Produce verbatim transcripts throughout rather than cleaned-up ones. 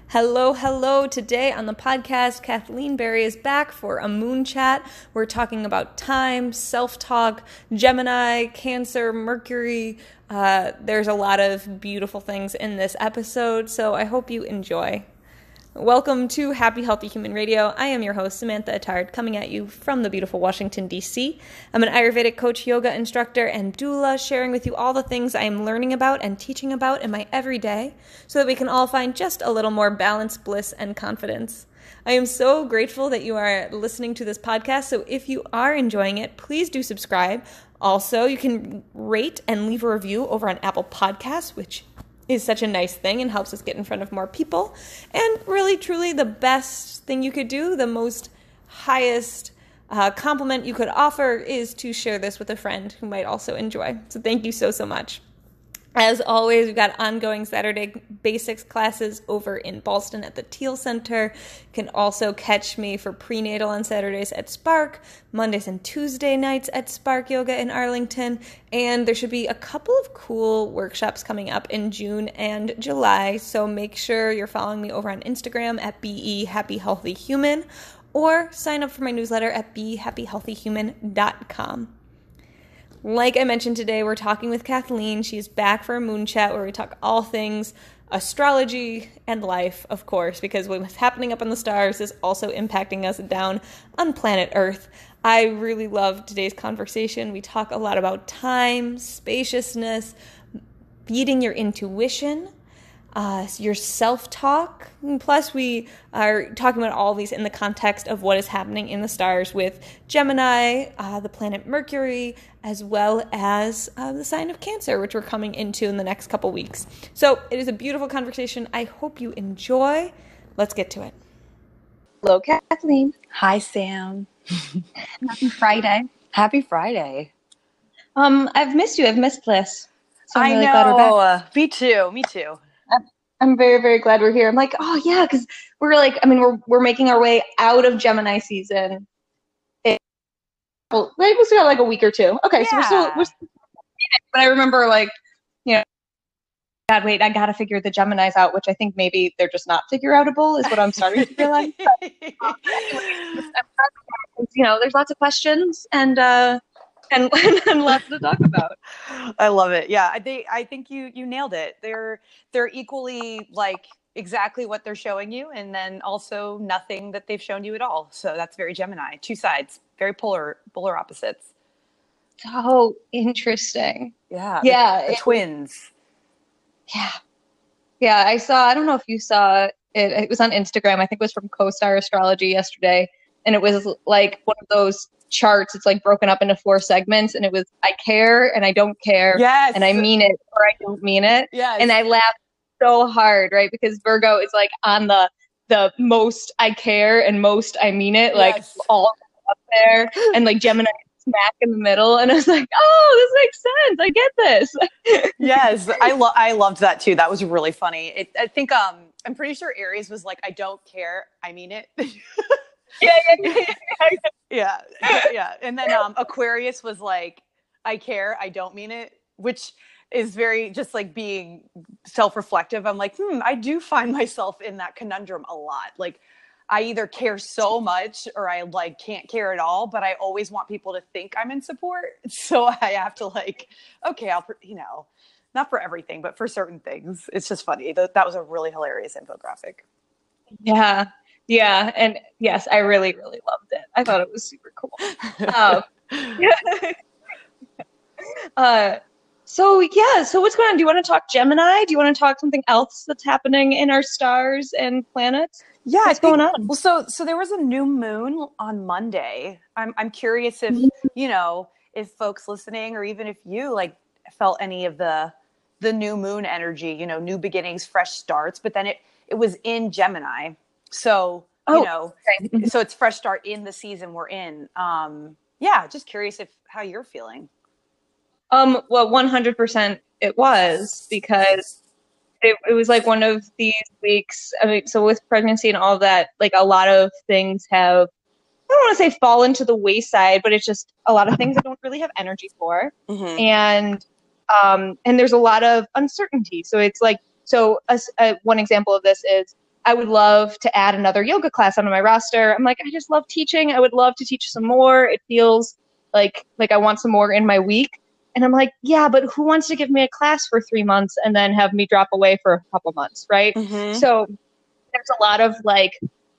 Hello, hello. Today on the podcast, Kathleen Berry is back for a moon chat. We're talking about time, self-talk, Gemini, Cancer, Mercury. Uh, there's a lot of beautiful things in this episode, so I hope you enjoy. Welcome to Happy Healthy Human Radio. I am your host, Samantha Attard, coming at you from the beautiful Washington, D C. I'm an Ayurvedic coach, yoga instructor, and doula, sharing with you all the things I am learning about and teaching about in my everyday so that we can all find just a little more balance, bliss, and confidence. I am so grateful that you are listening to this podcast, so if you are enjoying it, please do subscribe. Also, you can rate and leave a review over on Apple Podcasts, which is such a nice thing and helps us get in front of more people. And really, truly, the best thing you could do, the most highest uh, compliment you could offer is to share this with a friend who might also enjoy. So thank you so, so much. As always, we've got ongoing Saturday basics classes over in Ballston at the Teal Center. You can also catch me for prenatal on Saturdays at Spark, Mondays and Tuesday nights at Spark Yoga in Arlington, and there should be a couple of cool workshops coming up in June and July, so make sure you're following me over on Instagram at B E Happy Healthy Human, or sign up for my newsletter at be happy healthy human dot com. Like I mentioned today, we're talking with Kathleen. She's back for a moon chat where we talk all things astrology and life, of course, because what's happening up in the stars is also impacting us down on planet Earth. I really love today's conversation. We talk a lot about time, spaciousness, feeding your intuition, Uh, your self-talk. Plus, we are talking about all these in the context of what is happening in the stars with Gemini, uh, the planet Mercury, as well as uh, the sign of Cancer, which we're coming into in the next couple weeks. So it is a beautiful conversation. I hope you enjoy. Let's get to it. Hello, Kathleen. Hi, Sam. Happy Friday. Happy Friday. Um, I've missed you. I've missed this. So I'm I really know. Glad we're back. Me too. Me too. I'm very, very glad we're here. I'm like, oh yeah, because we're like, I mean, we're we're making our way out of Gemini season. It, well, maybe we got like a week or two. Okay, yeah. so we're still, we're still, but I remember like, you know, God, wait, I gotta figure the Geminis out, which I think maybe they're just not figure outable, is what I'm starting to realize. But, um, anyways, you know, there's lots of questions and. uh And, and lots to talk about. I love it. Yeah, I think I think you you nailed it. They're they're equally like exactly what they're showing you, and then also nothing that they've shown you at all. So that's very Gemini. Two sides, very polar polar opposites. So interesting. Yeah. Yeah. The, the it, twins. Yeah. Yeah. I saw. I don't know if you saw it. It was on Instagram. I think it was from CoStar Astrology yesterday, and it was like one of those charts. It's like broken up into four segments, and it was I care and I don't care, yes, and I mean it or I don't mean it. Yes. And I laughed so hard, right? Because Virgo is like on the the most I care and most I mean it, like yes. all up there, and like Gemini smack in the middle. And I was like, oh, this makes sense. I get this. Yes, I love I loved that too. That was really funny. It, I think um I'm pretty sure Aries was like I don't care, I mean it. Yeah, yeah, yeah, yeah, yeah, yeah. And then um, Aquarius was like, I care, I don't mean it, which is very just like being self-reflective. I'm like, hmm, I do find myself in that conundrum a lot. Like, I either care so much or I like can't care at all, but I always want people to think I'm in support. So I have to like, okay, I'll, you know, not for everything, but for certain things. It's just funny. That, that was a really hilarious infographic. Yeah. Yeah, and yes, I really, really loved it. I thought it was super cool. Um, uh, so yeah, so what's going on? Do you want to talk Gemini? Do you want to talk something else that's happening in our stars and planets? Yeah, what's think, going on? Well, so so there was a new moon on Monday. I'm I'm curious if you know if folks listening, or even if you like felt any of the the new moon energy. You know, new beginnings, fresh starts. But then it it was in Gemini. So, you oh, know, okay. so it's fresh start in the season we're in. Um, yeah, just curious if how you're feeling. Um, well, one hundred percent it was, because it, it was like one of these weeks. I mean, so with pregnancy and all that, like a lot of things have, I don't want to say fall into the wayside, but it's just a lot of things I don't really have energy for. Mm-hmm. And, um, and there's a lot of uncertainty. So it's like, so a, a, one example of this is, I would love to add another yoga class onto my roster. I'm like, I just love teaching. I would love to teach some more. It feels like like I want some more in my week. And I'm like, yeah, but who wants to give me a class for three months and then have me drop away for a couple months, right? Mm-hmm. So there's a lot of like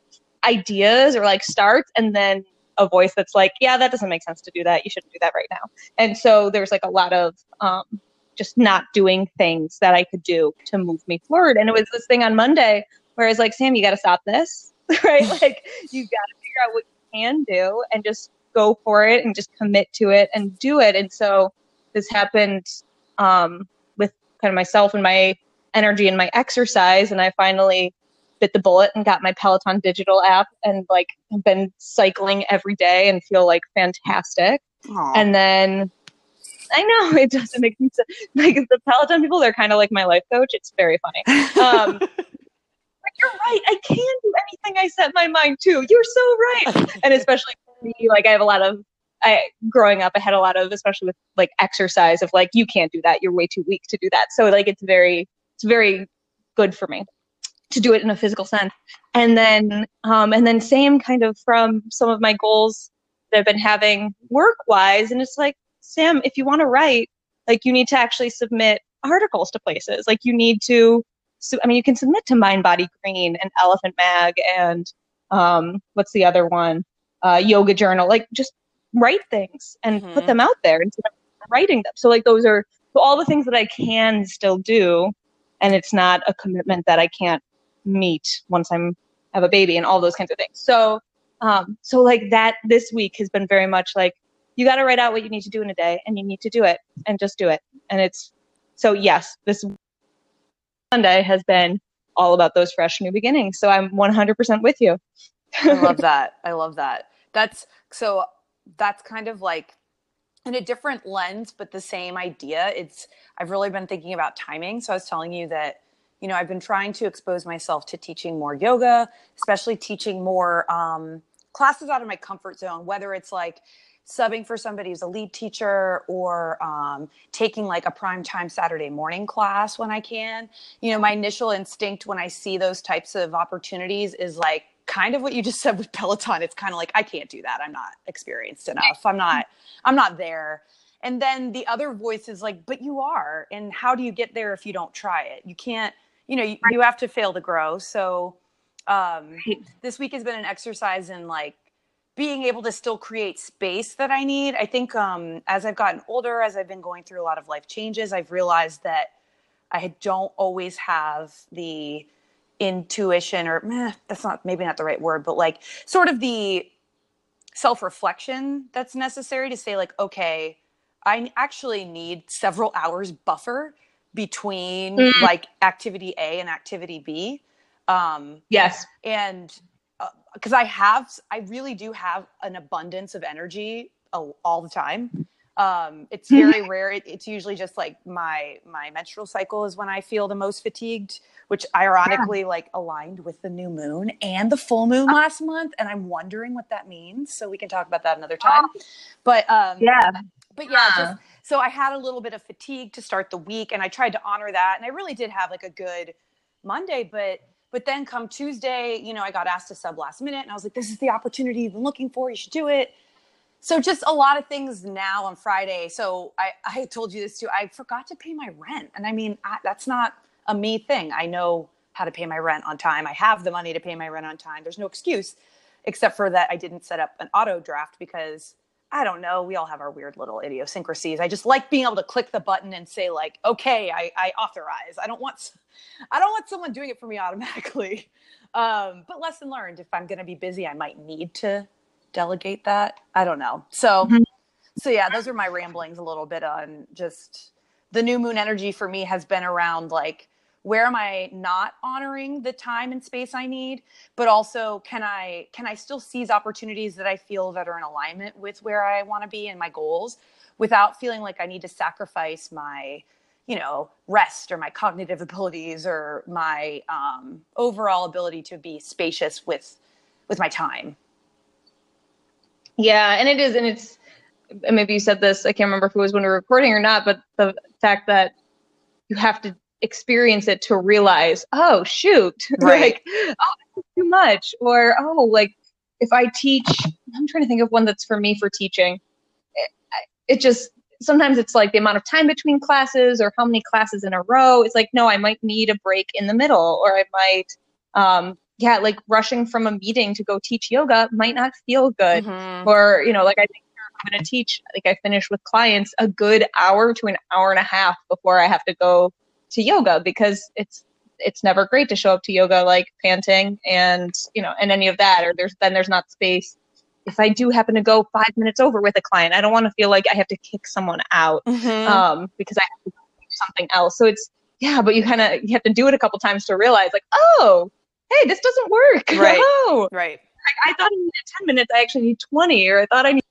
ideas or like starts, and then a voice that's like, yeah, that doesn't make sense to do that. You shouldn't do that right now. And so there's like a lot of um, just not doing things that I could do to move me forward. And it was this thing on Monday where I was like, Sam, you got to stop this, right? Like you got to figure out what you can do and just go for it and just commit to it and do it. And so this happened um, with kind of myself and my energy and my exercise. And I finally bit the bullet and got my Peloton digital app and like have been cycling every day and feel like fantastic. Aww. And then I know it doesn't make sense. Like the Peloton people, they're kind of like my life coach. It's very funny. Um, but you're right. I can do anything I set my mind to. You're so right. And especially for me, like I have a lot of, I growing up, I had a lot of, especially with like exercise of like, you can't do that. You're way too weak to do that. So like, it's very, it's very good for me to do it in a physical sense. And then, um, and then same kind of from some of my goals that I've been having work wise. And it's like, Sam, if you want to write, like you need to actually submit articles to places. Like you need to, so, I mean, you can submit to Mind Body Green and Elephant Mag and um, what's the other one? Uh, Yoga Journal. Like just write things and Mm-hmm. put them out there instead of writing them. So like those are so all the things that I can still do, and it's not a commitment that I can't meet once I'm have a baby and all those kinds of things. So, um, so like that this week has been very much like, you got to write out what you need to do in a day and you need to do it and just do it. And it's, so yes, this Sunday has been all about those fresh new beginnings. So I'm one hundred percent with you. I love that. I love that. That's so that's kind of like in a different lens, but the same idea. It's, I've really been thinking about timing. So I was telling you that, you know, I've been trying to expose myself to teaching more yoga, especially teaching more um, classes out of my comfort zone, whether it's like subbing for somebody who's a lead teacher or um, taking like a primetime Saturday morning class when I can. You know, my initial instinct when I see those types of opportunities is like kind of what you just said with Peloton. It's kind of like, I can't do that. I'm not experienced enough. I'm not, I'm not there. And then the other voice is like, but you are. And how do you get there if you don't try it? You can't, you know, you, you have to fail to grow. So um, this week has been an exercise in like being able to still create space that I need. I think um, as I've gotten older, as I've been going through a lot of life changes, I've realized that I don't always have the intuition or meh, that's not, maybe not the right word, but like sort of the self-reflection that's necessary to say like, okay, I actually need several hours buffer between mm. like activity A and activity B. Um, yes. And because uh, I have, I really do have an abundance of energy all, all the time. Um, it's very rare. It, it's usually just like my, my menstrual cycle is when I feel the most fatigued, which ironically yeah. like aligned with the new moon and the full moon last month. And I'm wondering what that means. So we can talk about that another time. But, um, yeah, but yeah, just, so I had a little bit of fatigue to start the week and I tried to honor that. And I really did have like a good Monday, but, but then come Tuesday, you know, I got asked to sub last minute and I was like, this is the opportunity you've been looking for. You should do it. So just a lot of things now on Friday. So I, I told you this too. I forgot to pay my rent. And I mean, I, that's not a me thing. I know how to pay my rent on time. I have the money to pay my rent on time. There's no excuse except for that I didn't set up an auto draft because I don't know. We all have our weird little idiosyncrasies. I just like being able to click the button and say like, okay, I, I authorize. I don't want, I don't want someone doing it for me automatically. Um, but lesson learned, if I'm going to be busy, I might need to delegate that. I don't know. So, mm-hmm. so yeah, those are my ramblings a little bit on just the new moon energy for me has been around like, where am I not honoring the time and space I need, but also can I, can I still seize opportunities that I feel that are in alignment with where I want to be and my goals without feeling like I need to sacrifice my, you know, rest or my cognitive abilities or my um, overall ability to be spacious with, with my time. Yeah, and it is, and it's, maybe you said this, I can't remember if it was when we were recording or not, but the fact that you have to experience it to realize, oh, shoot, Right. like, oh, this is too much. Or, oh, like if I teach, I'm trying to think of one that's for me for teaching. It, it just, sometimes it's like the amount of time between classes or how many classes in a row. It's like, no, I might need a break in the middle, or I might, um, yeah, like rushing from a meeting to go teach yoga might not feel good. Mm-hmm. Or, you know, like I think I'm going to teach, like I finish with clients a good hour to an hour and a half before I have to go to yoga, because it's, it's never great to show up to yoga like panting and, you know, and any of that, or there's, then there's not space. If I do happen to go five minutes over with a client, I don't want to feel like I have to kick someone out, Mm-hmm. um, because I have to do something else. So it's, yeah, but you kind of, you have to do it a couple times to realize like, oh, hey, this doesn't work. Right. Oh, Right. I thought I needed ten minutes. I actually need twenty, or I thought I need.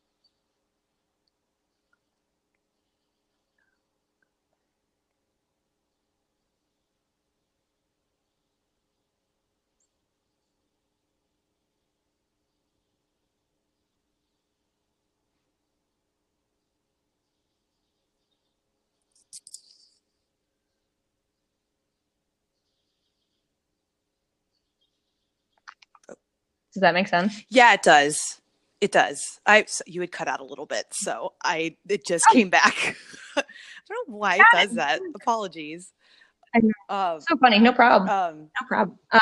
Does that make sense? Yeah, it does. It does. I so you had cut out a little bit, so I it just came back. I don't know why it does that. Apologies. I know. Um, So funny. No problem. um, No problem. Um,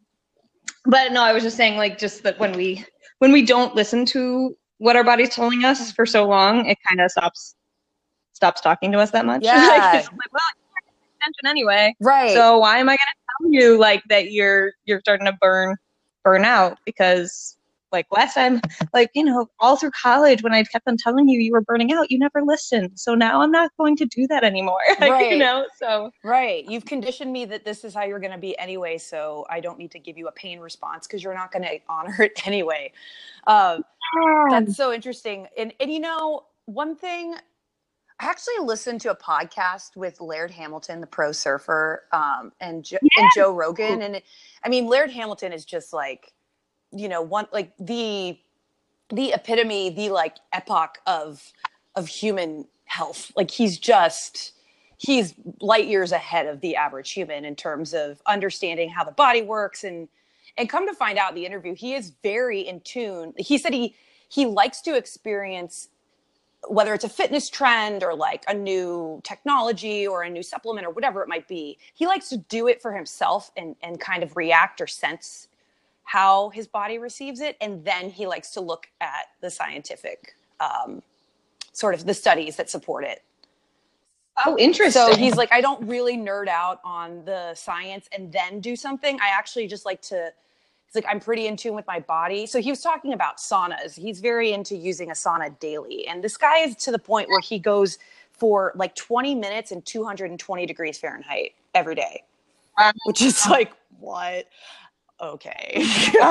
but no, I was just saying, like, just that when we when we don't listen to what our body's telling us for so long, it kind of stops stops talking to us that much. Yeah. Like, it's like, well, you're not paying attention anyway. right. So why am I going to tell you like that you're you're starting to burn burn out? Because like last time, like, you know, all through college when I kept on telling you you were burning out, you never listened. So now I'm not going to do that anymore. Like, Right. you know, so Right. You've conditioned me that this is how you're going to be anyway, so I don't need to give you a pain response because you're not going to honor it anyway. Um, that's so interesting. And, and, you know, one thing, I actually listened to a podcast with Laird Hamilton, the pro surfer, um, and, jo- Yeah. and Joe Rogan. And it, I mean, Laird Hamilton is just like, you know, one, like the, the epitome, the like epoch of, of human health. Like he's just, he's light years ahead of the average human in terms of understanding how the body works. And, and come to find out in the interview, he is very in tune. He said he, he likes to experience, whether it's a fitness trend or like a new technology or a new supplement or whatever it might be, he likes to do it for himself and, and kind of react or sense how his body receives it. And then he likes to look at the scientific, um, sort of the studies that support it. oh, interesting. So he's like, I don't really nerd out on the science and then do something. I actually just like to, he's like, I'm pretty in tune with my body. So he was talking about saunas. He's very into using a sauna daily. And this guy is to the point where he goes for like twenty minutes and two hundred twenty degrees Fahrenheit every day, Wow. which is like, what? Okay.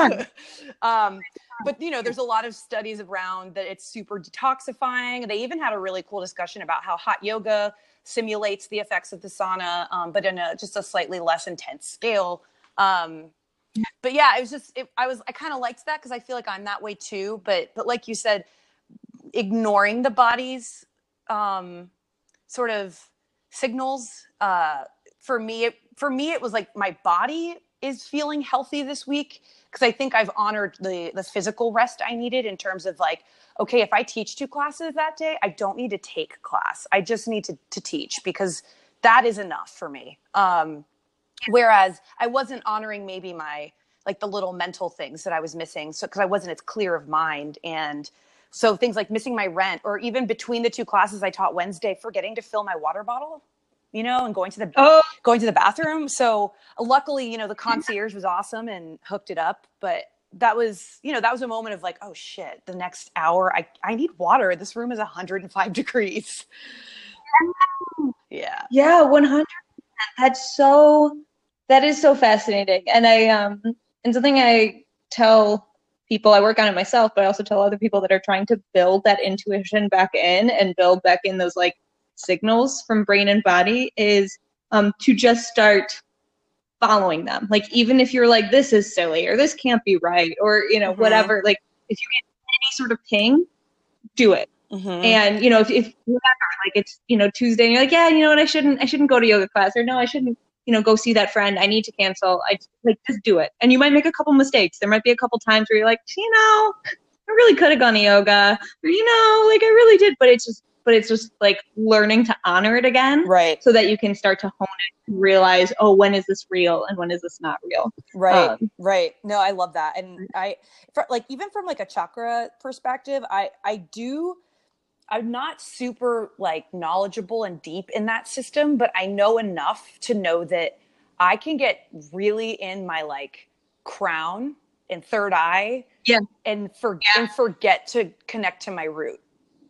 um, but, you know, there's a lot of studies around that it's super detoxifying. They even had a really cool discussion about how hot yoga simulates the effects of the sauna, um, but in a just a slightly less intense scale. Um, but yeah, it was just, it, I was, I kind of liked that because I feel like I'm that way too. But, but like you said, ignoring the body's um, sort of signals, uh, for me, it, for me, it was like my body is feeling healthy this week because I think I've honored the the physical rest I needed in terms of like, okay, if I teach two classes that day, I don't need to take class. I just need to to teach because that is enough for me. Um, whereas I wasn't honoring maybe my, like the little mental things that I was missing. So, cause I wasn't as clear of mind. And so things like missing my rent, or even between the two classes I taught Wednesday, forgetting to fill my water bottle, you know, and going to the, oh, going to the bathroom. So luckily, you know, the concierge was awesome and hooked it up, but that was, you know, that was a moment of like, oh shit, the next hour, I, I need water. This room is one hundred five degrees. Yeah. yeah, one hundred percent. That's so, that is so fascinating. And I, um, and something I tell people, I work on it myself, but I also tell other people that are trying to build that intuition back in and build back in those like signals from brain and body is um, to just start following them. Like, even if you're like, this is silly or this can't be right or, you know, Mhm. whatever, like if you get any sort of ping, do it. Mm-hmm. And, you know, if, if whatever, like it's, you know, Tuesday and you're like, yeah, you know what, I shouldn't, I shouldn't go to yoga class, or no, I shouldn't, you know, go see that friend. I need to cancel. I like, just do it. And you might make a couple mistakes. There might be a couple times where you're like, you know, I really could have gone to yoga, or, you know, like I really did, but it's just, but it's just like learning to honor it again. Right. So that you can start to hone it and realize, oh, when is this real and when is this not real? Right. Um, right. No, I love that. And I, for, like, even from like a chakra perspective, I, I do, I'm not super like knowledgeable and deep in that system, but I know enough to know that I can get really in my like crown and third eye, yeah, and for yeah. and forget to connect to my root.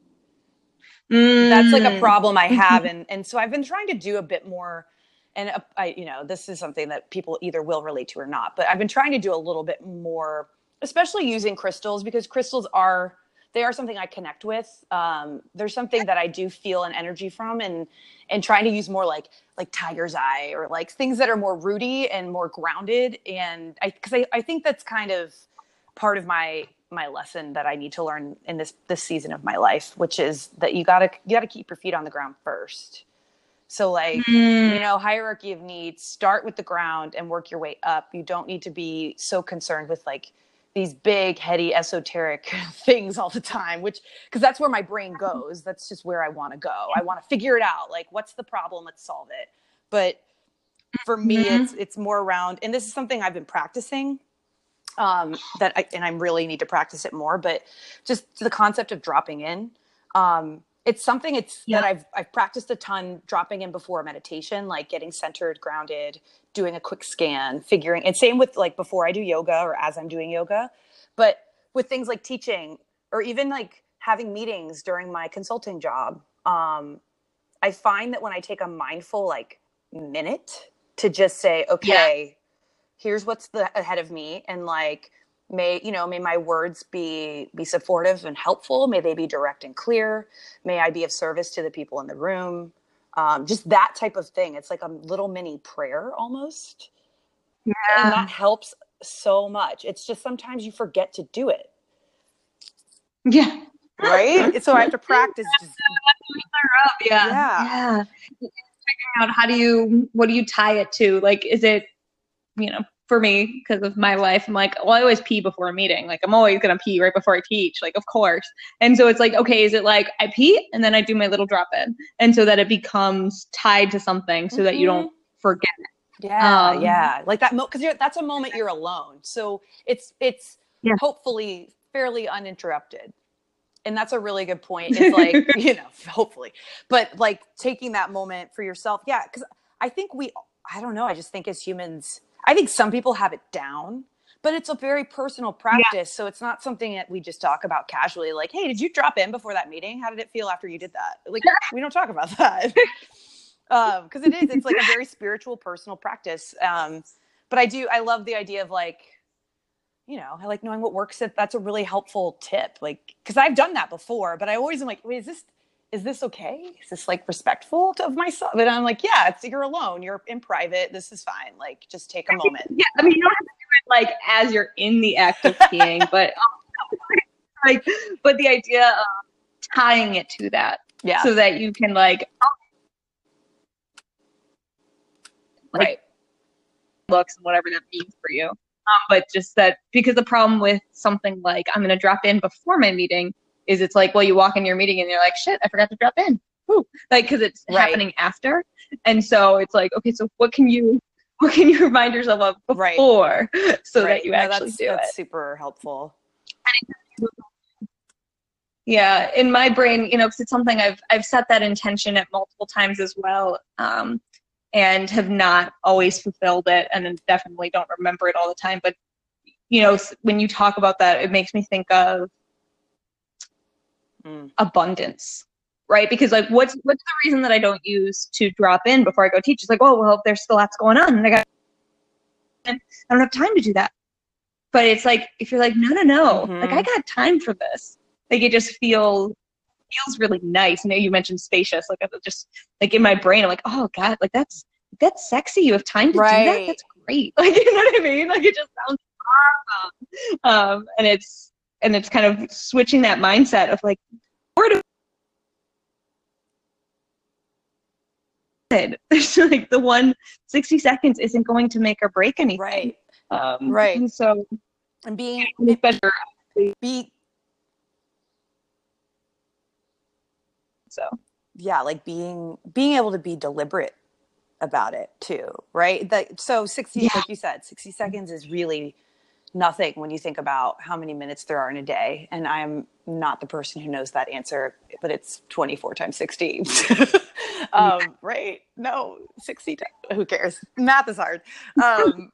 Mm. That's like a problem I have, and and so I've been trying to do a bit more. And uh, I, you know, this is something that people either will relate to or not. But I've been trying to do a little bit more, especially using crystals, because crystals are. They are something I connect with. Um, there's something that I do feel an energy from, and and trying to use more like like tiger's eye, or like things that are more rooty and more grounded. And I, because I, I think that's kind of part of my my lesson that I need to learn in this this season of my life, which is that you gotta you gotta keep your feet on the ground first. So like, mm. you know, hierarchy of needs, start with the ground and work your way up. You don't need to be so concerned with like these big, heady, esoteric things all the time, which, because that's where my brain goes. That's just where I want to go. I want to figure it out. Like, what's the problem? Let's solve it. But for me, mm-hmm. it's it's more around, and this is something I've been practicing, um, that I, and I really need to practice it more, but just the concept of dropping in. Um, it's something it's yeah. that I've I've practiced a ton, dropping in before meditation, like getting centered, grounded, doing a quick scan, figuring, and same with like before I do yoga or as I'm doing yoga, but with things like teaching or even like having meetings during my consulting job. Um, I find that when I take a mindful like minute to just say, okay, yeah. here's what's the ahead of me. And like, may, you know, may my words be, be supportive and helpful. May they be direct and clear. May I be of service to the people in the room. Um, just that type of thing. It's like a little mini prayer almost. Yeah. And that helps so much. It's just sometimes you forget to do it. Yeah. Right? So I have to practice. Just, yeah. Yeah. Yeah. Figuring out how do you, what do you tie it to? Like, is it, you know, for me, because of my life, I'm like, well, I always pee before a meeting. Like, I'm always going to pee right before I teach, like, of course. And so it's like, okay, is it like I pee and then I do my little drop in? And so that it becomes tied to something so mm-hmm. that you don't forget it. Yeah, um, yeah. Like that, because mo- that's a moment you're alone. So it's, it's yeah. hopefully fairly uninterrupted. And that's a really good point. It's like, you know, hopefully, but like taking that moment for yourself. Yeah. Cause I think we, I don't know. I just think as humans, I think some people have it down, but it's a very personal practice. Yeah. So it's not something that we just talk about casually. Like, hey, did you drop in before that meeting? How did it feel after you did that? Like, we don't talk about that. um, cause it is, it's like a very spiritual, personal practice. Um, but I do, I love the idea of like, you know, I like knowing what works. If that's a really helpful tip. Like, cause I've done that before, but I always am like, wait, is this, is this okay? Is this like respectful to, of myself? And I'm like, yeah, it's, you're alone. You're in private. This is fine. Like, just take a moment. Yeah. I mean, you don't have to do it like as you're in the act of peeing, but like, but the idea of tying it to that, yeah, so that you can like, like right, looks and whatever that means for you. Um, but just that, because the problem with something like I'm going to drop in before my meeting is it's like, well, you walk in your meeting and you're like, shit, I forgot to drop in. Ooh. Like, cause it's right. happening after. And so it's like, okay, so what can you, what can you remind yourself of before right. so right. that you no, actually that's, do that's it? super helpful. Yeah. In my brain, you know, cause it's something I've, I've set that intention at multiple times as well. Um, and have not always fulfilled it. And then definitely don't remember it all the time. But, you know, when you talk about that, it makes me think of Mm. abundance, right? Because like, what's what's the reason that I don't use to drop in before I go teach? It's like, oh, well, there's still lots going on, and I got, I don't have time to do that. But it's like, if you're like, no, no, no, mm-hmm. like I got time for this. Like it just feels feels really nice. You know, you mentioned spacious. Like I just like in my brain, I'm like, oh God, like that's that's sexy. You have time to right. do that. That's great. Like you know what I mean? Like it just sounds awesome. Um, and it's. And it's kind of switching that mindset of like, where do There's like the one sixty seconds isn't going to make or break anything. Right. Um, right. And so, and being it's better. Be So yeah, like being being able to be deliberate about it too, right? That so sixty, Yeah. like you said, sixty seconds is really nothing when you think about how many minutes there are in a day. And I'm not the person who knows that answer, but it's twenty-four times sixty. um, right? No, sixty. Times, who cares? Math is hard. Um,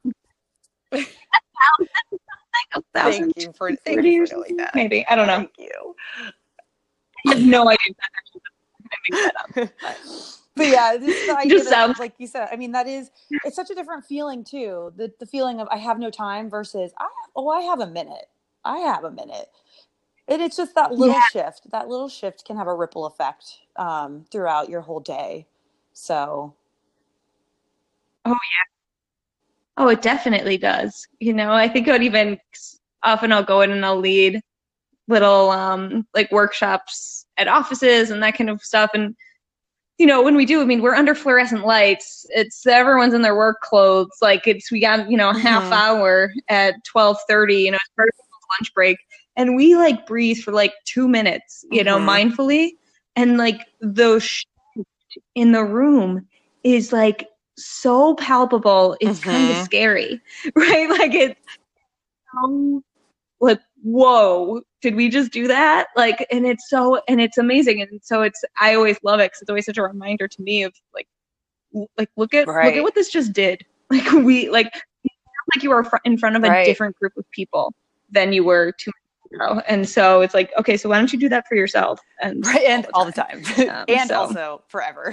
thank you for thank you for knowing that. Maybe I don't know. Thank you. I have no idea. I made that up. But yeah, this idea Just that, sounds- like you said, I mean, that is, it's such a different feeling too. The the feeling of I have no time versus I oh I have a minute. I have a minute. And it's just that little Yeah. shift. That little shift can have a ripple effect um, throughout your whole day. So. Oh yeah. Oh, it definitely does. You know, I think it would even often I'll go in and I'll lead little um like workshops at offices and that kind of stuff. And you know, when we do, I mean, we're under fluorescent lights. It's everyone's in their work clothes. Like it's, we got, you know, a Mhm. half hour at twelve thirty, you know, it's part of lunch break. And we like breathe for like two minutes, you know, Mhm. mindfully. And like those sh- in the room is like so palpable. It's kind of Mhm. scary, right? Like it's so like, whoa, did we just do that? Like, and it's so, and it's amazing. And so it's, I always love it because it's always such a reminder to me of like, w- like, look at, look Right. at what this just did. Like we, like, you feel like you were fr- in front of a Right. different group of people than you were two minutes ago. And so it's like, okay, so why don't you do that for yourself? And Right, and all the time, Um, and so- also forever.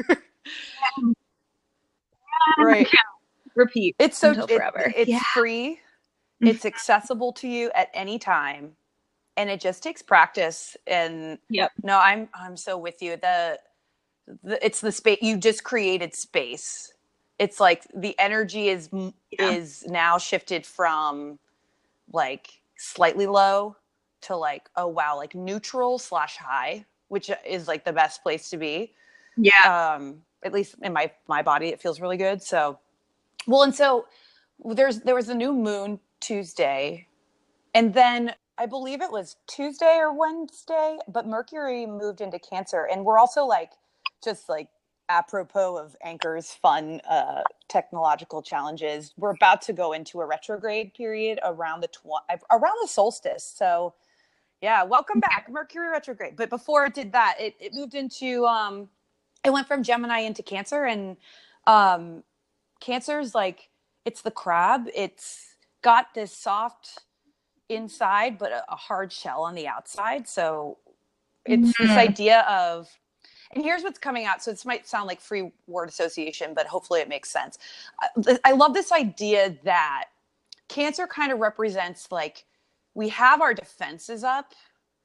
Right. repeat It's so until it- forever. it's Yeah. free. It's accessible to you at any time, and it just takes practice. And Yep. no, I'm I'm so with you. The, the it's the space you just created space. It's like the energy is Yeah. is now shifted from like slightly low to like oh wow like neutral slash high, which is like the best place to be. Yeah. Um, at least in my my body, it feels really good. So, well, and so there's there was a new moon Tuesday, and then I believe it was Tuesday or Wednesday, but Mercury moved into Cancer, and we're also like just like apropos of Anchor's fun uh, technological challenges, we're about to go into a retrograde period around the tw- around the solstice. So, yeah, welcome back, Mercury retrograde. But before it did that, it it moved into um, it went from Gemini into Cancer, and um, Cancer's like it's the crab. It's got this soft inside, but a, a hard shell on the outside. So it's Mhm. this idea of, and here's what's coming out. So this might sound like free word association, but hopefully it makes sense. I, I love this idea that Cancer kind of represents like we have our defenses up,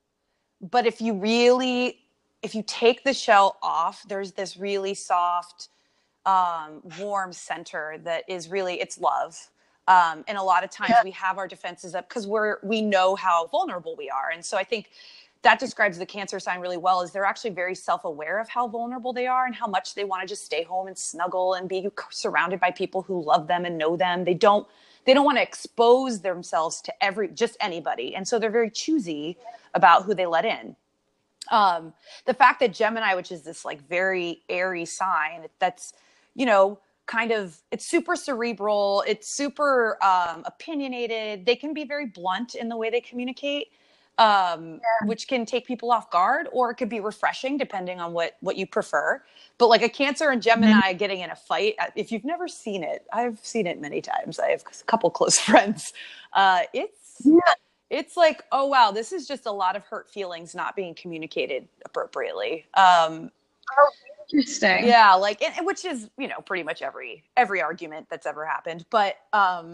but if you really, if you take the shell off, there's this really soft, um, warm center that is really, it's love. Um, and a lot of times Yeah. we have our defenses up because we're, we know how vulnerable we are. And so I think that describes the Cancer sign really well, is they're actually very self-aware of how vulnerable they are and how much they want to just stay home and snuggle and be surrounded by people who love them and know them. They don't, they don't want to expose themselves to every, just anybody. And so they're very choosy about who they let in. Um, the fact that Gemini, which is this like very airy sign, that's, you know, kind of, it's super cerebral, it's super um, opinionated. They can be very blunt in the way they communicate, um, yeah. which can take people off guard, or it could be refreshing depending on what, what you prefer. But like a Cancer and Gemini mm-hmm. getting in a fight, if you've never seen it, I've seen it many times. I have a couple close friends. Uh, it's, yeah. It's like, oh, wow, this is just a lot of hurt feelings not being communicated appropriately. Um, oh, interesting. Yeah, like, and, which is, you know, pretty much every every argument that's ever happened. But um,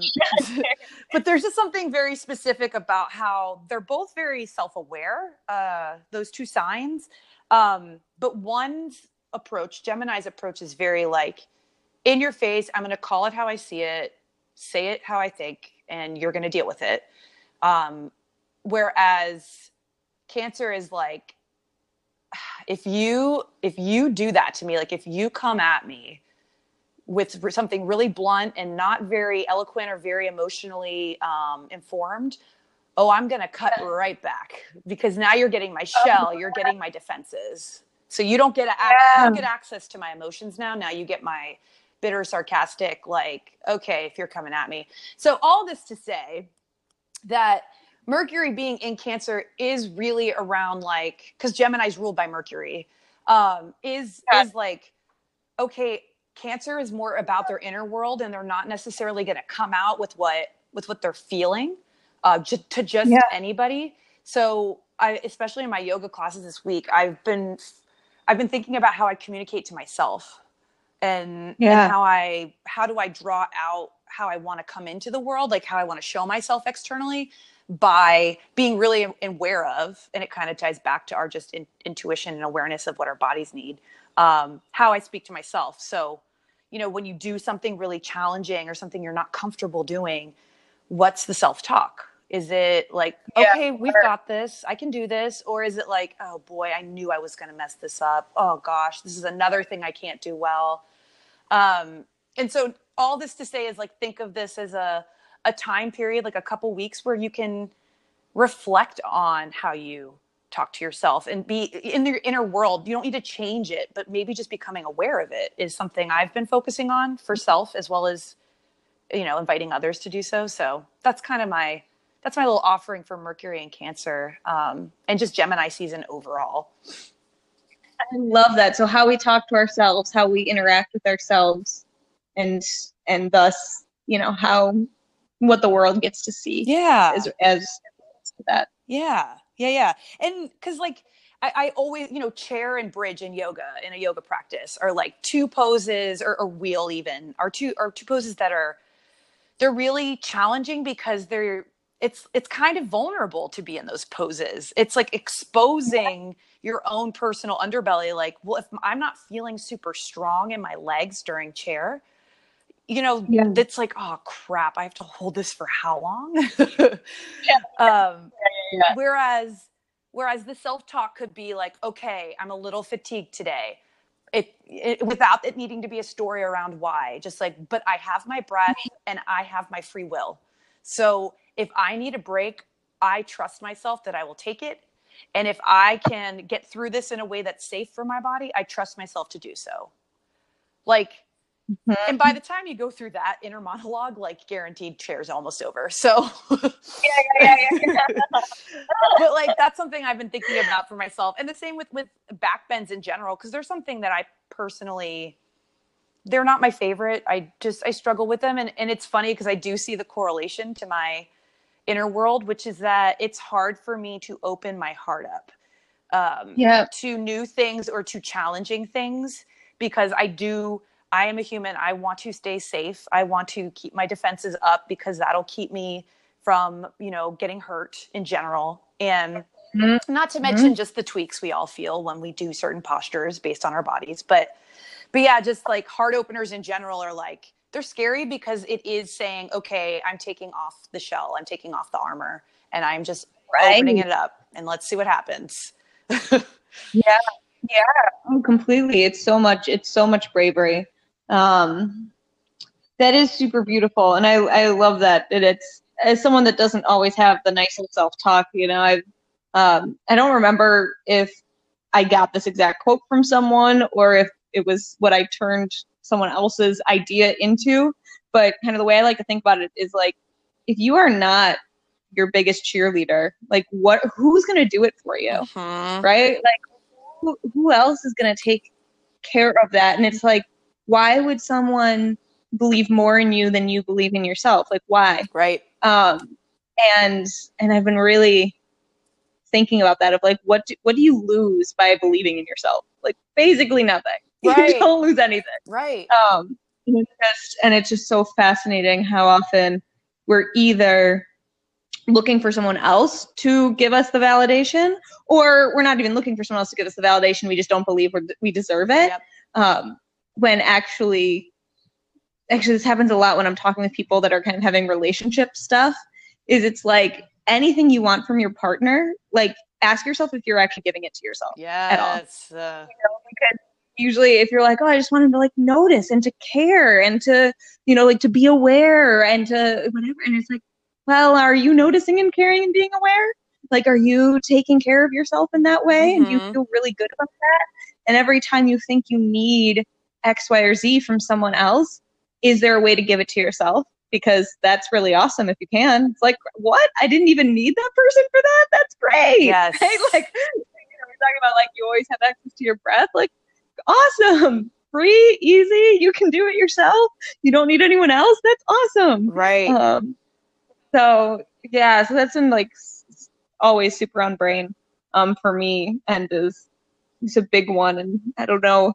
but there's just something very specific about how they're both very self-aware, uh, those two signs. Um, but one's approach, Gemini's approach, is very like, in your face, I'm going to call it how I see it, say it how I think, and you're going to deal with it. Um, whereas Cancer is like, if you if you do that to me, like if you come at me with something really blunt and not very eloquent or very emotionally um, informed, oh, I'm going to cut right back, because now you're getting my shell, you're getting my defenses. So you don't get, a, yeah. you don't get access to my emotions now. Now you get my bitter, sarcastic, like, okay, if you're coming at me. So all this to say that Mercury being in Cancer is really around, like, because Gemini's ruled by Mercury, um, is yeah. is like, okay, Cancer is more about their inner world, and they're not necessarily going to come out with what with what they're feeling uh, just, to just yeah. anybody. So, I, especially in my yoga classes this week, I've been I've been thinking about how I communicate to myself, and yeah. and how I how do I draw out how I want to come into the world, like how I want to show myself externally, by being really aware of, and it kind of ties back to our just in, intuition and awareness of what our bodies need. Um, how I speak to myself. So, you know, when you do something really challenging or something you're not comfortable doing, what's the self-talk? Is it like, yeah, okay, we've got this, I can do this? Or is it like, oh boy, I knew I was going to mess this up. Oh gosh, this is another thing I can't do well. Um, and so all this to say is, like, think of this as a, a time period, like a couple weeks, where you can reflect on how you talk to yourself and be in your inner world. You don't need to change it, but maybe just becoming aware of it is something I've been focusing on for self, as well as, you know, inviting others to do so. So that's kind of my, that's my little offering for Mercury and Cancer, um, and just Gemini season overall. I love that. So how we talk to ourselves, how we interact with ourselves, and, and thus, you know, how, what the world gets to see. Yeah. As, as that. Yeah. Yeah, yeah. And because, like, I, I always, you know, chair and bridge in yoga, in a yoga practice, are like two poses, or, or wheel even, are two, are two poses that are, they're really challenging, because they're, it's, it's kind of vulnerable to be in those poses. It's like exposing yeah. your own personal underbelly. Like, well, if I'm not feeling super strong in my legs during chair, you know, yeah. that's like, oh crap, I have to hold this for how long? yeah. Um, yeah, yeah. Whereas, whereas the self-talk could be like, okay, I'm a little fatigued today. It, it without it needing to be a story around why, just like, but I have my breath and I have my free will. So if I need a break, I trust myself that I will take it. And if I can get through this in a way that's safe for my body, I trust myself to do so. Like, mm-hmm. and by the time you go through that inner monologue, like, guaranteed chair's almost over. So, yeah, yeah, yeah, yeah. But like, that's something I've been thinking about for myself. And the same with, with back bends in general, because there's something that I personally, they're not my favorite. I just, I struggle with them. And, and it's funny because I do see the correlation to my inner world, which is that it's hard for me to open my heart up um, yeah. to new things or to challenging things, because I do, I am a human. I want to stay safe. I want to keep my defenses up, because that'll keep me from, you know, getting hurt in general. And mm-hmm. not to mention mm-hmm. just the tweaks we all feel when we do certain postures based on our bodies. But, but yeah, just like heart openers in general are like, they're scary, because it is saying, okay, I'm taking off the shell. I'm taking off the armor, and I'm just right. opening it up, and let's see what happens. yeah. Yeah. Oh, completely. It's so much, it's so much bravery. Um, that is super beautiful. And I, I love that, that it's, as someone that doesn't always have the nice self-talk, you know, I, um, I don't remember if I got this exact quote from someone, or if it was what I turned someone else's idea into, but kind of the way I like to think about it is like, if you are not your biggest cheerleader, like what, who's going to do it for you? Uh-huh. Right? Like who, who else is going to take care of that? And it's like, why would someone believe more in you than you believe in yourself? Like, why? Right. Um, and, and I've been really thinking about that of like, what do, what do you lose by believing in yourself? Like basically nothing. Right. You don't lose anything. Right. Um, and it's just, and it's just so fascinating how often we're either looking for someone else to give us the validation, or we're not even looking for someone else to give us the validation. We just don't believe we're, we deserve it. Yep. Um, when actually, actually this happens a lot when I'm talking with people that are kind of having relationship stuff, is it's like anything you want from your partner, like ask yourself if you're actually giving it to yourself yes. at all. Uh... You know, because usually if you're like, oh, I just wanted to like notice and to care and to, you know, like to be aware and to whatever. And it's like, well, are you noticing and caring and being aware? Like, are you taking care of yourself in that way? Mm-hmm. And do you feel really good about that? And every time you think you need X, Y, or Z from someone else, is there a way to give it to yourself? Because that's really awesome if you can. It's like, what? I didn't even need that person for that? That's great. Yes. Right? Like, you know, we're talking about like you always have access to your breath. Like, awesome. Free, easy. You can do it yourself. You don't need anyone else. That's awesome. Right. Um, so, yeah, so that's been like s- always super on brain um, for me, and is it's a big one. And I don't know.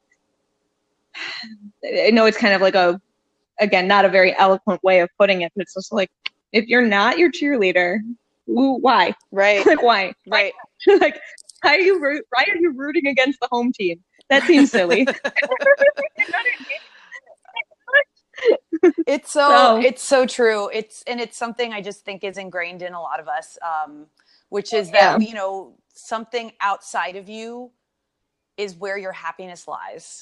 I know it's kind of like a, again, not a very eloquent way of putting it, but it's just like, if you're not your cheerleader, who, why? Right. Like, why? Right. Like, why are you root, why are you rooting against the home team? That seems silly. It's so, So- it's so true. It's, and it's something I just think is ingrained in a lot of us, um, which is Yeah. that, you know, something outside of you is where your happiness lies.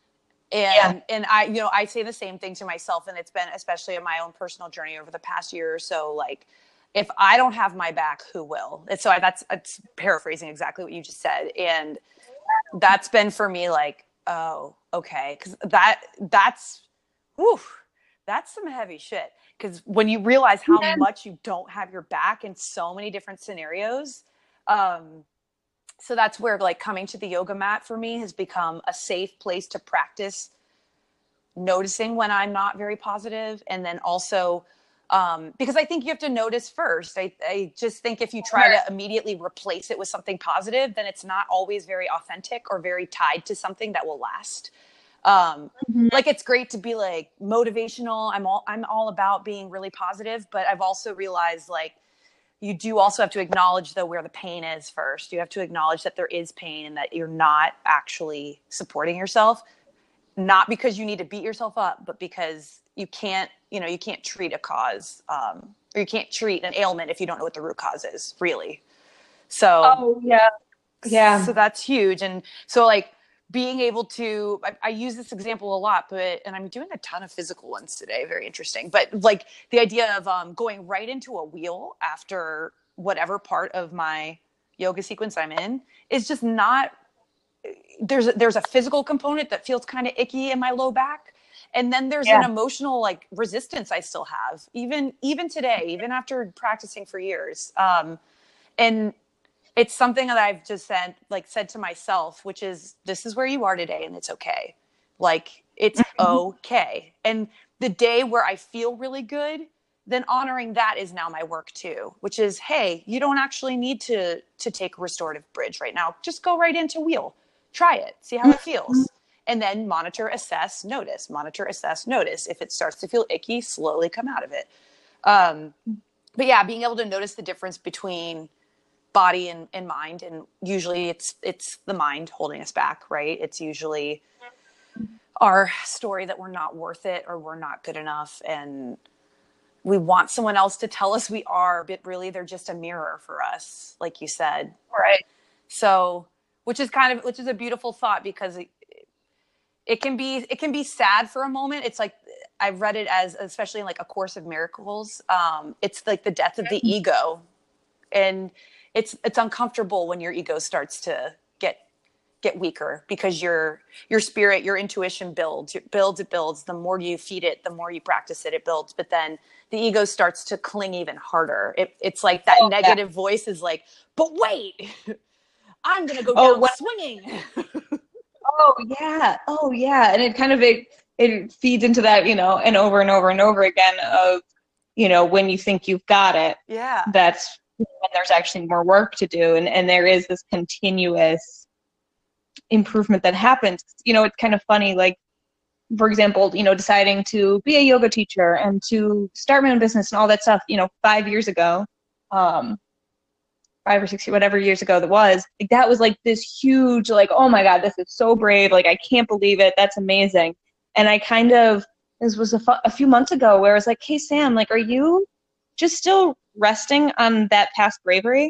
And, yeah. and I, you know, I say the same thing to myself, and it's been, especially in my own personal journey over the past year or so, like, if I don't have my back, who will? And so I, that's, that's paraphrasing exactly what you just said. And that's been for me like, oh, okay. Cause that, that's, whew, that's some heavy shit. Cause when you realize how yeah. much you don't have your back in so many different scenarios, um, so that's where like coming to the yoga mat for me has become a safe place to practice noticing when I'm not very positive. And then also, um, because I think you have to notice first. I, I just think if you try to immediately replace it with something positive, then it's not always very authentic or very tied to something that will last. Um, mm-hmm. Like it's great to be like motivational. I'm all, I'm all about being really positive, but I've also realized like, you do also have to acknowledge though where the pain is first. You have to acknowledge that there is pain and that you're not actually supporting yourself, not because you need to beat yourself up, but because you can't, you know, you can't treat a cause, um, or you can't treat an ailment if you don't know what the root cause is, really. So, oh yeah, yeah. So that's huge. And so like being able to, I, I use this example a lot, but, and I'm doing a ton of physical ones today. Very interesting. But like the idea of um, going right into a wheel after whatever part of my yoga sequence I'm in is just not, there's, there's a physical component that feels kind of icky in my low back. And then there's yeah. an emotional like resistance I still have, even, even today, even after practicing for years. Um, and it's something that I've just said, like said to myself, which is, this is where you are today and it's okay. Like it's okay. And the day where I feel really good, then honoring that is now my work too, which is, hey, you don't actually need to, to take restorative bridge right now. Just go right into wheel, try it, see how it feels. And then monitor, assess, notice, monitor, assess, notice. If it starts to feel icky, slowly come out of it. Um, but yeah, being able to notice the difference between body and, and mind. And usually it's, it's the mind holding us back, right? It's usually our story that we're not worth it or we're not good enough. And we want someone else to tell us we are, but really they're just a mirror for us, like you said. Right. So, which is kind of, which is a beautiful thought because it, it can be, it can be sad for a moment. It's like, I've read it as, especially in like A Course of Miracles. Um, it's like the death of the ego. And it's, it's uncomfortable when your ego starts to get, get weaker because your, your spirit, your intuition builds, it builds, it builds. The more you feed it, the more you practice it, it builds. But then the ego starts to cling even harder. It, it's like that oh, negative yeah. voice is like, but wait, I'm going to go oh, down what? swinging. Oh yeah. Oh yeah. And it kind of, it, it feeds into that, you know, and over and over and over again of, you know, when you think you've got it, yeah, that's when there's actually more work to do. And, and there is this continuous improvement that happens. You know, it's kind of funny, like, for example, you know, deciding to be a yoga teacher and to start my own business and all that stuff, you know, five years ago, um, five or six, whatever years ago that was, like, that was like this huge, like, oh my God, this is so brave. Like, I can't believe it. That's amazing. And I kind of, this was a, fu- a few months ago where I was like, hey, Sam, like, are you just still resting on that past bravery?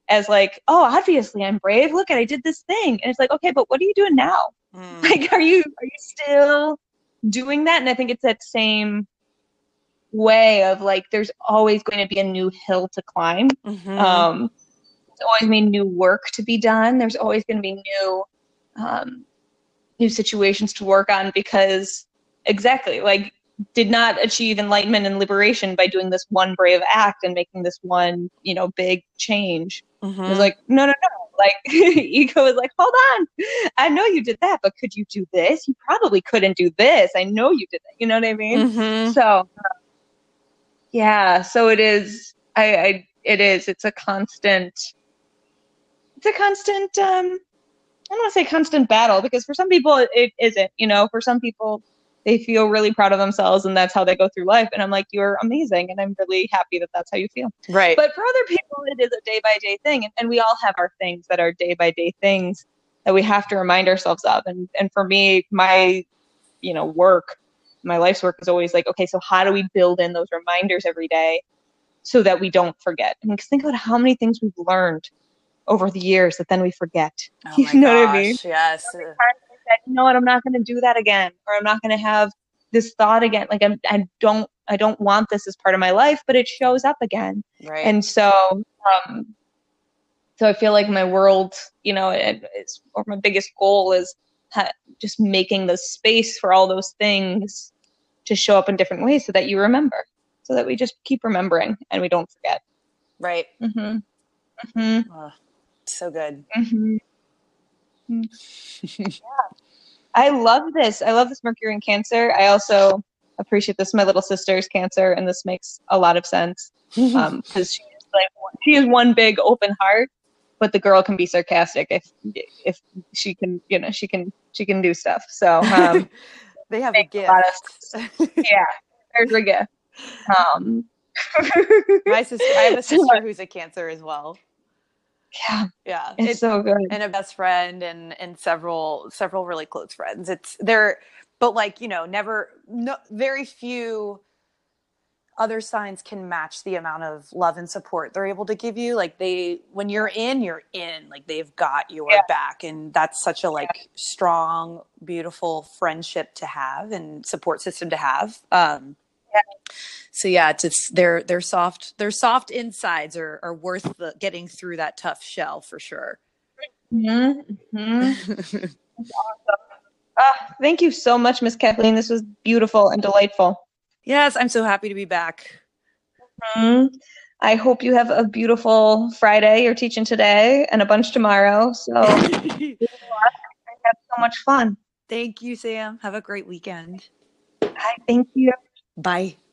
as like, oh, obviously I'm brave. Look at, I did this thing. And it's like, okay, but what are you doing now? Mm. Like, are you, are you still doing that? And I think it's that same way of like, there's always going to be a new hill to climb. Mm-hmm. Um, there's always going to be new work to be done. There's always going to be new, um, new situations to work on, because exactly, like, did not achieve enlightenment and liberation by doing this one brave act and making this one, you know, big change. Mm-hmm. It was like, no, no, no. Like, ego is like, hold on. I know you did that, but could you do this? You probably couldn't do this. I know you did that. You know what I mean? Mm-hmm. So, um, yeah. So it is. I, I. It is. It's a constant. It's a constant. Um, I don't want to say constant battle, because for some people it, it isn't. You know, for some people, they feel really proud of themselves and that's how they go through life. And I'm like, you're amazing. And I'm really happy that that's how you feel. Right. But for other people, it is a day by day thing. And, and we all have our things that are day by day things that we have to remind ourselves of. And, and for me, my, you know, work, my life's work is always like, okay, so how do we build in those reminders every day so that we don't forget? I mean, because think about how many things we've learned over the years that then we forget. Oh you my know gosh, what I mean? Yes. That, you know what, I'm not going to do that again, or I'm not going to have this thought again. Like, I'm, I don't, I don't want this as part of my life, but it shows up again. Right. And so, um, so I feel like my world, you know, it, it's, or my biggest goal is ha- just making the space for all those things to show up in different ways so that you remember, so that we just keep remembering and we don't forget. Right. Mm-hmm. Mm-hmm. Oh, so good. Mm-hmm. Yeah. I love this. I love this Mercury in Cancer. I also appreciate this. My little sister's Cancer, and this makes a lot of sense because um, she is like she is one big open heart, but the girl can be sarcastic if if she can, you know, she can she can do stuff. So um, they have a gift. A of, yeah, there's a gift. Um, My sister, I have a sister who's a Cancer as well. Yeah. Yeah. It's, it's so good. And a best friend and, and several, several really close friends. It's they're, but like, you know, never, no, very few other signs can match the amount of love and support they're able to give you. Like they, when you're in, you're in, like they've got your yeah. back. And that's such a like yeah. strong, beautiful friendship to have and support system to have. Um, yeah. So yeah, it's, it's their their soft their soft insides are, are worth the, getting through that tough shell for sure. Mm-hmm. Mm-hmm. That's awesome. Ah, thank you so much, Miss Kathleen. This was beautiful and delightful. Yes, I'm so happy to be back. Mm-hmm. I hope you have a beautiful Friday. You're teaching today and a bunch tomorrow. So good luck and have so much fun. Thank you, Sam. Have a great weekend. Hi, thank you. Bye.